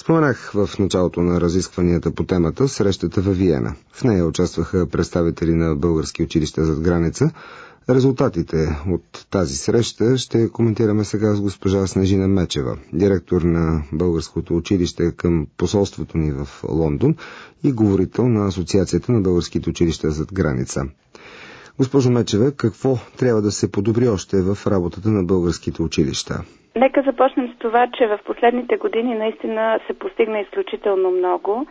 Споменах в началото на разискванията по темата срещата във Виена. В нея участваха представители на български училища зад граница. Резултатите от тази среща ще коментираме сега с госпожа Снежина Мечева, директор на българското училище към посолството ни в Лондон и говорител на Асоциацията на българските училища зад граница. Госпожо Мечева, какво трябва да се подобри още в работата на българските училища? Нека започнем с това, че в последните години наистина се постигна изключително много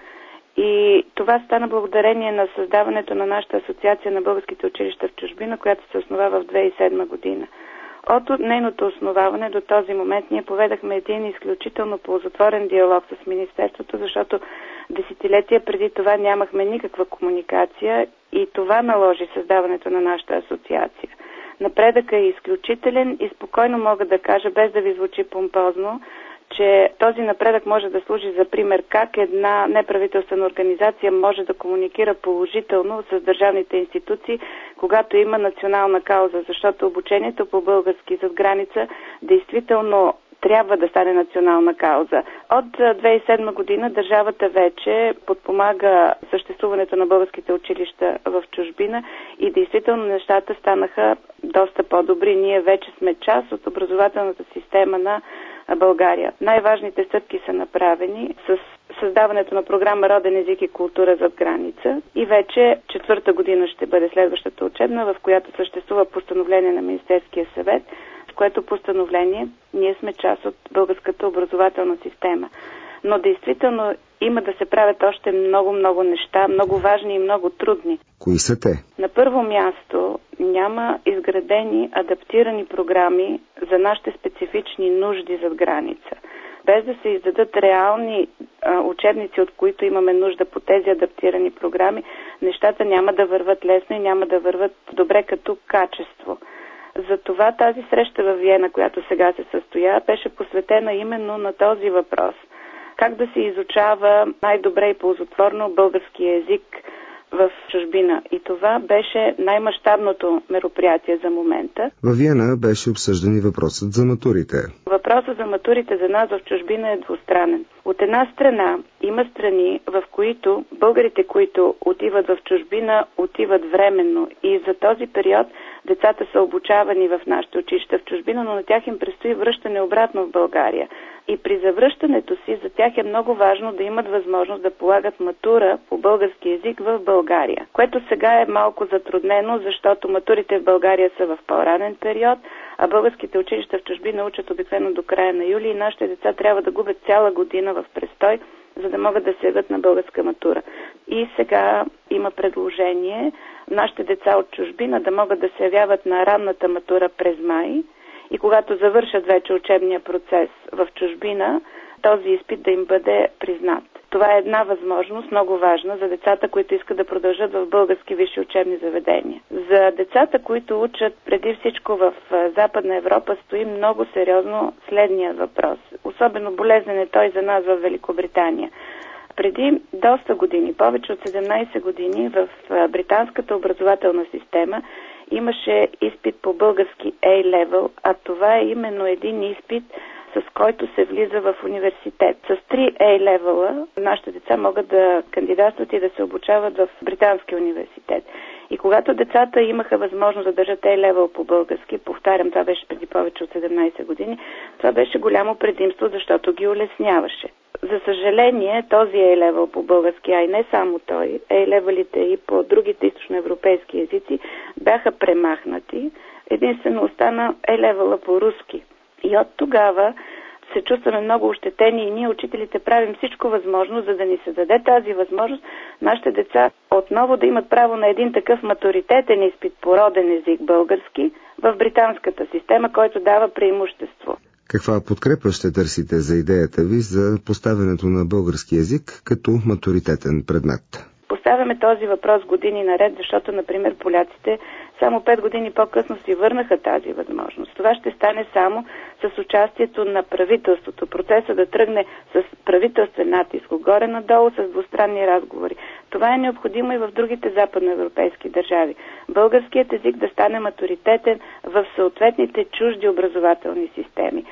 и това стана благодарение на създаването на нашата асоциация на българските училища в чужбина, която се основа в 2007 година. От нейното основаване до този момент ние поведахме един изключително ползотворен диалог с Министерството, защото десетилетия преди това нямахме никаква комуникация и това наложи създаването на нашата асоциация. Напредъкът е изключителен и спокойно мога да кажа, без да ви звучи помпозно, че този напредък може да служи за пример как една неправителствена организация може да комуникира положително с държавните институции, когато има национална кауза, защото обучението по български зад граница действително трябва да стане национална кауза. От 2007 година държавата вече подпомага съществуването на българските училища в чужбина и действително нещата станаха доста по-добри. Ние вече сме част от образователната система на България. Най-важните стъпки са направени с създаването на програма Роден език и култура зад граница и вече 4-та година ще бъде следващата учебна, в която съществува постановление на Министерския съвет, в което постановление ние сме част от българската образователна система. Но действително има да се правят още много неща, много важни и много трудни. Кои са те? На първо място няма изградени, адаптирани програми за нашите специфични нужди зад граница. Без да се издадат реални учебници, от които имаме нужда по тези адаптирани програми, нещата няма да върват лесно и няма да върват добре като качество. Затова тази среща във Виена, която сега се състоя, беше посветена именно на този въпрос. Как да се изучава най-добре и ползотворно български език в чужбина. И това беше най-мащабното мероприятие за момента. Във Виена беше обсъждан и въпросът за матурите. Въпросът за матурите за нас в чужбина е двустранен. От една страна има страни, в които българите, които отиват в чужбина, отиват временно и за този период децата са обучавани в нашите училища в чужбина, но на тях им предстои връщане обратно в България. И при завръщането си за тях е много важно да имат възможност да полагат матура по български език в България, което сега е малко затруднено, защото матурите в България са в по-ранен период, а българските училища в чужбина учат обикновено до края на юли и нашите деца трябва да губят цяла година в престой, за да могат да се явят на българска матура. И сега има предложение нашите деца от чужбина да могат да се явяват на ранната матура през май и когато завършат вече учебния процес в чужбина, този изпит да им бъде признат. Това е една възможност, много важна за децата, които искат да продължат в български висши учебни заведения. За децата, които учат преди всичко в Западна Европа, стои много сериозно следния въпрос. Особено болезнен е той за нас в Великобритания. Преди доста години, повече от 17 години, в британската образователна система имаше изпит по български A-level, а това е именно един изпит, с който се влиза в университет. С 3 A-level нашите деца могат да кандидатстват и да се обучават в британски университет. И когато децата имаха възможност да държат A-level по български, повтарям, това беше преди повече от 17 години, това беше голямо предимство, защото ги улесняваше. За съжаление, този A-level по български, а и не само той, A-levelите и по другите източноевропейски езици бяха премахнати. Единствено остана A-level по руски. И от тогава се чувстваме много ощетени и ние, учителите, правим всичко възможно, за да ни се даде тази възможност нашите деца отново да имат право на един такъв матуритетен изпит по роден език български в британската система, който дава преимущество. Каква подкрепа ще търсите за идеята ви за поставянето на български език като матуритетен предмет? Поставяме този въпрос години наред, защото, например, поляците само 5 години по-късно си върнаха тази възможност. Това ще стане само с участието на правителството. Процесът да тръгне с правителствен натиск, горе-надолу, с двустранни разговори. Това е необходимо и в другите западноевропейски държави. Българският език да стане матуритетен в съответните чужди образователни системи.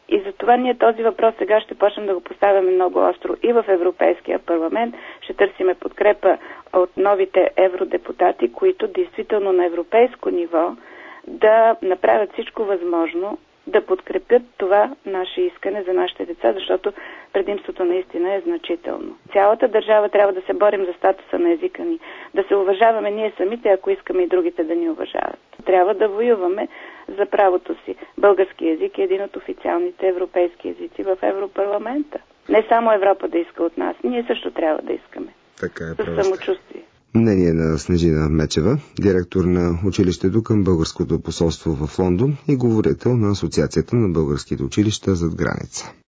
И затова ние този въпрос сега ще почнем да го поставяме много остро и в Европейския парламент. Ще търсиме подкрепа от новите евродепутати, които действително на европейско ниво да направят всичко възможно да подкрепят това наше искане за нашите деца, защото предимството наистина е значително. Цялата държава трябва да се борим за статуса на езика ни, да се уважаваме ние самите, ако искаме и другите да ни уважават. Трябва да воюваме за правото си. Български език е един от официалните европейски езици в Европарламента. Не само Европа да иска от нас, ние също трябва да искаме. Така е, със самочувствие. Мнение на Снежина Мечева, директор на училището към Българското посолство в Лондон и говорител на Асоциацията на българските училища зад граница.